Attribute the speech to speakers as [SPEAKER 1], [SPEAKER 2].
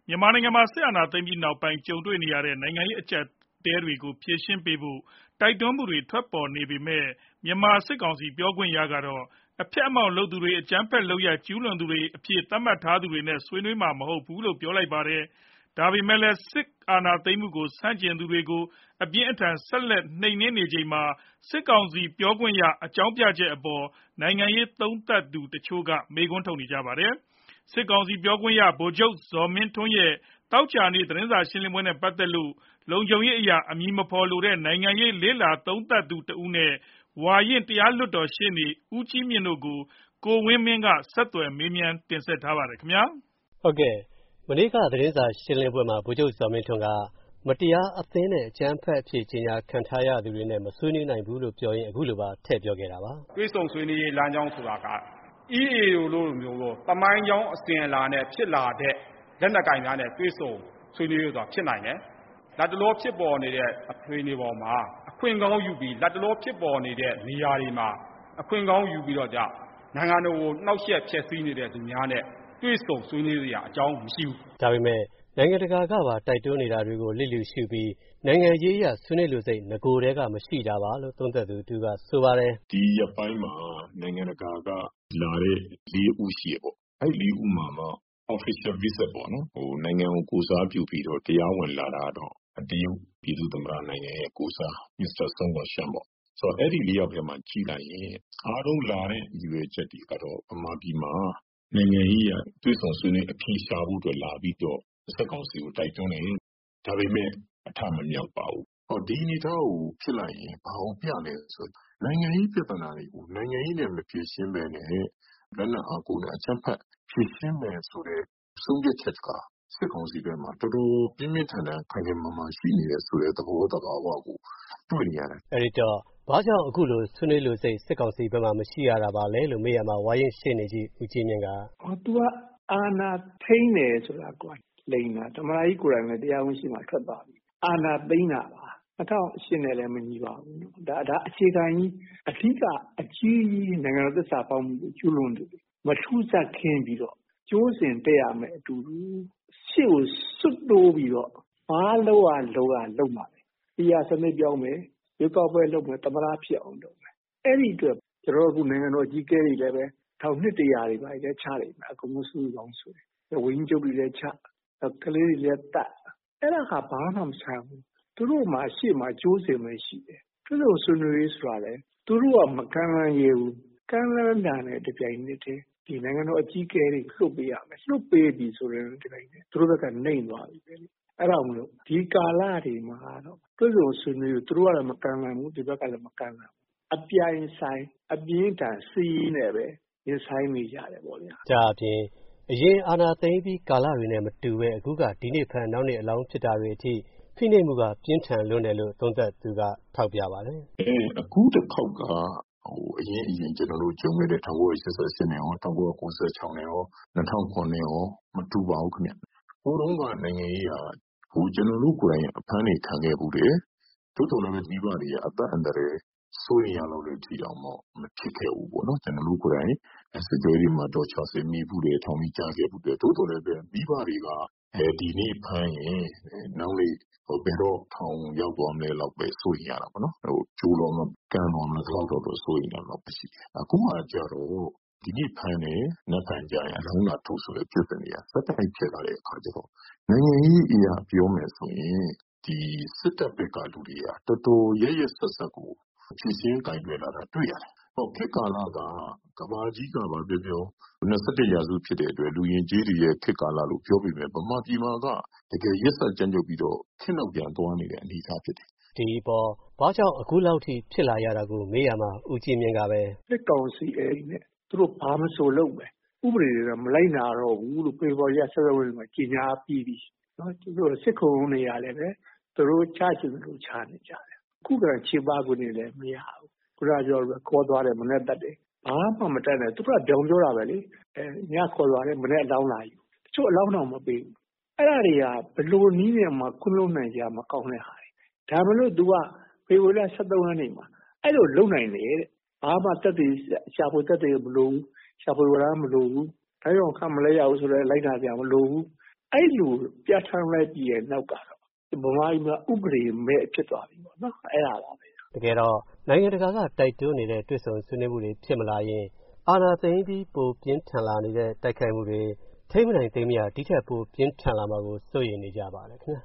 [SPEAKER 1] မြန်မာနိုင်ငံမှာစစ်အာဏာသိမ်းပြီးနောက်ပိုင်းကြုံတွေ့နေရတဲ့နိုင်ငံရေးအကျပ်အတည်းတွေကိုဖြေရှင်းပေးဖို့တိုက်တွန်းမှုတွေထွက်ပေါ်နေပေမဲ့မြန်မာစစ်ကောင်စီပြောခွင့်ရကတော့အဖျက်အမှောင့်လုပ်သူတွေအကြမ်းဖက်လုပ်ရပ်ကျူးလွန်သူတွေအဖြစ်သတ်မှတ်ထားသူတွေနဲ့ဆွေးနွေးမှာမဟုတ်ဘူးလို့ပြောလိုက်ပါတယ်။ဒါပေမဲ့လည်းစစ်အာဏာသိမ်းမှုကိုဆန့်ကျင်သူတွေကိုအပြင်းအထန်ဆက်လက်နှိမ်နင်းနေချိန်မှာစစ်ကောင်စီပြောခွင့်ရအကြောင်းပြချက်အပေါ်နိုင်ငံရေးသုံးသပ်သူတချို့ကမေးခွန်းထုတ်နေကြပါတယ်။ စစ်ကောင်စီပြောခွင့်ရဗိုလ်ချုပ်ဇော်မင်းထွန်းရဲ့သောကြာနေ့သတင်းစာရှင်းလင်းပွဲနဲ့ပတ်သက်လို့လုံခြုံရေးအရာအမည်မဖော်လိုတဲ့နိုင်ငံရေးလေ့လာသုံးသပ်သူတဦးနဲ့ဝါရင့်တရားလွှတ်တော်ရှေ့နေဦးကြီးမြင့်တို့ကိုကိုဝင်းမင်းကဆက်သွယ်မေးမြန်းတင်ဆက်ထားပါတယ်ခင်ဗျာ
[SPEAKER 2] ။ဟုတ်ကဲ့မနေ့ကသတင်းစာရှင်းလင်းပွဲမှာဗိုလ်ချုပ်ဇော်မင်းထွန်းကမတရားအသင်းနဲ့အကြမ်းဖက်အဖြစ်ကြီးညာခံထားရသူတွေနဲ့မဆွေးနွေးနိုင်ဘူးလို့ပြောရင်အခုလိုပါထည့်ပြောခဲ့တာပါ
[SPEAKER 3] ။တွေးဆုံဆွေးနွေးရေးလမ်းကြောင်းဆိုတာက EAO လို့မျိုးတော့တမိုင်းကြောင်းအစဉ်အလာနဲ့ဖြစ်လာတဲ့လက်နက်ကိုင်များနဲ့တွေးဆုံဆွေးနွေးရဆိုတာဖြစ်နိုင်တယ်။လက်တလောဖြစ်ပေါ်နေတဲ့အခြေအနေပေါ်မှာအခွင့်ကောင်းယူပြီးလက်တလောဖြစ်ပေါ်နေတဲ့နေရာတွေမှာအခွင့်ကောင်းယူပြီးတော့နိုင်ငံတော်ကိုနှောက်ယှက်ဖျက်ဆီးနေတဲ့သူများနဲ့တွေးဆုံဆွေးနွေးရအကြောင်းမရှိဘူး
[SPEAKER 2] ။ဒါပေမဲ့နိုင်ငံတကာကပါတိုက်တွန်းနေတာတွေကိုလစ်လျူရှုပြီးနိုင်ငံရေးအရဆွေးနွေးလို့စိတ်ငကိုယ်တည်းကမရှိတာပါလို့သုံးသပ်သူကဆိုပါတယ်
[SPEAKER 4] ။ဒီရက်ပိုင်းမှာနိုင်ငံတကာကလာတဲ့၄ဦးရှိရပေါ့။အဲ့၄ဦးမှာofficial visit ပေါ့နော်နိုင်ငံကိုကိုစားပြုပြီးတော့တရားဝင်လာတာတော့တရုတ်ပြည်သူ့သမ္မတနိုင်ငံရဲ့ကိုစား Mr. Sun Guoxiang ပေါ့ဆိုတော့အဲ့ဒီ၄ယောက်ထဲမှာကြည့်လိုက်ရင်အားလုံးလာတဲ့ရည်ရွယ်ချက်တွေကတော့ဗမာပြည်မှာနိုင်ငံရေးအသွေးဆောင်ဆွေးနွေးအဖြေရှာဖို့အတွက်လာပြီးတော့စစ်ကောင်စီကိုတိုက်တွန်းတယ်ဒါပေမဲ့အထမမြောက်ပါဘူးဟောဒီအနေထားကိုဖြစ်လိုက်ရင်ဘာကိုပြလဲဆိုနိုင်ငံရေးပြဿနာတွေကိုနိုင်ငံရေးနဲ့မဖြေရှင်းပဲနဲ့လက်နက်အားကိုနဲ့အချက်ဖက်ဖြေရှင်းမယ်ဆိုတဲ့ဆုံးဖြတ်ချက်ကစစ်ကောင်စီဘက်မှာတော်တော်ပြင်းပြင်းထန်ထန်ခိုင်ခိုင်မာမာရှိနေတဲ့ဆိုတဲ့သဘောတရားကိုတွေ့နေရတယ်
[SPEAKER 2] အဲ့ဒီတော့ဘာကြောင့်အခုလိုဆွေးနွေးလို့စိတ်စစ်ကောင်စီဘက်မှာမရှိရတာပါလဲလို့မေးရမှာဝါရင်ရှင်းနေကြီးဦးကြီးမြင့်က
[SPEAKER 5] သူကအာဏာထိန်းတယ်ဆိုတာကွာလိန်တာသမ္မတကြီးကိုယ်တိုင်လည်းတရားဝင်ရှိမှထွက်သွားပြီအာဏာသိမ်းတာပါ2008နဲ့လည်းမညီပါဘူးဒါအခြေခံကြီးအဓိကအကြီးကြီးနိုင်ငံတော်သစ္စာပေါက်မှုကိုကျွလွန်တယ်မထူးဆက်ခင်းပြီးတော့ကျိုးစင်တက်ရမယ်အတူတူရှေ့ကိုစွတ်တိုးပြီးတော့ဘာလုပ်မှာပဲတရားစနစ်ပြောင်းမယ်ရွေးကောက်ပွဲလုပ်မယ်သမ္မတဖြစ်အောင်လုပ်မယ်အဲ့ဒီအတွက်ကျွန်တော်တို့နိုင်ငံတော်ကြီးကဲတွေလည်းပဲထောင်နှစ်တရာတွေပါလည်းချလိမ့်မယ်အကုန်လုံးစုဆောင်ဆိုတယ်ဝင်းကျုပ်တွေလည်းချကလေးတွေလည်းတတ်အဲ့ဒါကဘာမှမဆန်းဘူးသူတို့မှာရှေ့မှာကျိုးစင်ပဲရှိတယ်သူတို့ဆွေးနွေးရေးဆိုတာလေသူတို့ကမကမ်းလှမ်းရဘူးကမ်းလှမ်းတာနဲ့တပြိုင်နက်တည်းဒီနိုင်ငံတော်အကြီးအကဲတွေလှုပ်ပေးရမယ်လှုပ်ပေးပြီဆိုရင်ဒီတိုင်းသူတို့ဘက်ကနှိမ်သွားပြီပဲလေအဲ့ဒါမလို့ဒီကာလတွေမှာတော့သူတို့ဆွေးနွေးသူတို့ကလည်းမကမ်းလှမ်းဘူးဒီဘက်ကလည်းမကမ်းလှမ်းအပြိုင်ဆိုင်အပြင်းထန်စီးနေပဲရင်ဆိုင်နေကြတယ်ပေါ့ဗျာ
[SPEAKER 2] ဒါအပြင်အရင်အာဏာသိမ်းပြီးကာလတွေနဲ့မတူပဲအခုကဒီနေ့ဖန်နောက်နေ့အလောင်းဖြစ်တာတွေအထိဖိနှိပ်မှုကပြင်းထန်လွန်းတယ်လို့သုံးသပ်သူကထောက်ပြပါတယ်
[SPEAKER 4] အခုတစ်ခေါက်ကအရင်ကျွန်တော်တို့ကြုံခဲ့တဲ့1988နဲ့ရော1996နဲ့ရော2009နဲ့ရောမတူပါဘူးခင်ဗျ။ဟိုတုန်းကနိုင်ငံရေးဟာကျွန်တော်တို့ကိုယ်တိုင်အဖမ်းနေခံခဲ့ဘူးတယ်။တို့တော်လည်းမိဘတွေအသက်အန္တရာယ်စိုးရိမ်ရလို့လည်းထီအောင်မဖြစ်ခဲ့ဘူးပေါ့နော်ကျွန်တော်တို့ကိုယ်တိုင်စစ်ကြောရေးမှာတော့60မိဘူးတွေထောင်ပြီးကြားခဲ့ဘူးတယ်တို့တော်လည်းပဲမိဘတွေကဒီနေ့ဖမ်းရင်နောက်နေ့ဘယ်တော့ထောင်ရောက်သွားမလဲတော့ပဲစိုးရိမ်ရတာပေါ့နော်ကျိုးတော့မကမ်းတော့မလောက်တော့စိုးရိမ်တာတော့ရှိတယ်အခုမှကြတော့ဒီနေ့ဖမ်းတယ်နောက်ဖန်ကြရင်အလုံးလာထုတ်ဆိုတဲ့ဖြစ်စဉ်တွေကစက်တိုက်ဖြစ်လာတဲ့အခါကျတော့နိုင်ငံရေးအရာပြောမယ်ဆိုရင်ဒီစစ်တပ်ဘက်ကလူတွေကတော်တော်ရဲဆက်ဆက်ကိုဖြစ်ရှင်းကင်ပြလာတာတွေ့ရတယ်ခေတ်ကာလကကဘာကြီးကဘာပြောပြော21ရာစုဖြစ်တဲ့အတွက်လူရင်ကြီးတွေရဲ့ခေတ်ကာလလို့ပြောပြီးမြဲဗမာပြည်မှာကတကယ်ရက်ဆက်ကြမ်းကြုတ်ပြီးတော့ခင်းနောက်ပြန်သွားနေတဲ့အနေအထားဖြစ်တယ်
[SPEAKER 2] ဒီပေါ်ဘာကြောင့်အခုလောက်ထိဖြစ်လာရတာကိုမေးရမှာဦးကြီးမြင့်ကပဲ
[SPEAKER 5] စစ်ကောင်စီအိမ်နဲ့သူတို့ဘာမဆိုလုပ်မယ်ဥပဒေတွေကမလိုက်နာတော့ဘူးလို့ဖေဖော်ဝါရီဆက်ရက်မှာကြီးညာပြီးပြီနော်သူတို့စစ်ခုံနေရလဲပဲသူတို့ချချင်လို့ချနေကြတယ်ခုကခြေပါကိုနေလည်းမရဘူးခုနပြောခေါ်သွားတယ်မနဲ့တတ်တယ်ဘာမှမတတ်နဲ့သူကပြောင်းပြောတာပဲလေညခေါ်သွားတယ်မနဲ့အလောင်းလာယူတချို့အလောင်းတော့မပေးဘူးအဲ့ဒါတွေကဘလို့နီးနေမှာခုလုံးနိုင်ကြမကောင်းတဲ့ဟာတွေဒါမလို့ तू ကဖေဖော်ဝါရီ23ရက်နေ့မှာအဲ့လိုလုံနိုင်တယ်တဲ့ဘာမှတက်တယ်ရှာဖွေတက်တယ်မလို့ရှာဖွေဝရမ်းမလို့ဘူးဒါကြောင့်ခံမလဲရဘူးဆိုတော့လိုက်တာပြမလို့ဘူးအဲ့လိုပြဋ္ဌာန်းလိုက်ပြီးရဲ့နောက်ကတော့ဗမာပြည်မှာဥပဒေမဲ့ဖြစ်သွားပြီပေါ့နော်အဲ့ဒါပါပဲ
[SPEAKER 2] တကယ်တော့နိုင်ငံတကာကတိုက်တွန်းနေတဲ့တွေ့ဆုံဆွေးနွေးမှုတွေဖြစ်မလာရင်အာဏာသိမ်းပြီးပိုပြင်းထန်လာနေတဲ့တိုက်ခိုက်မှုတွေထိမ့်မနိုင်သိမ်းမရဒီထက်ပိုပြင်းထန်လာမှာကိုစိုးရိမ်နေကြပါတယ်ခင်ဗျာ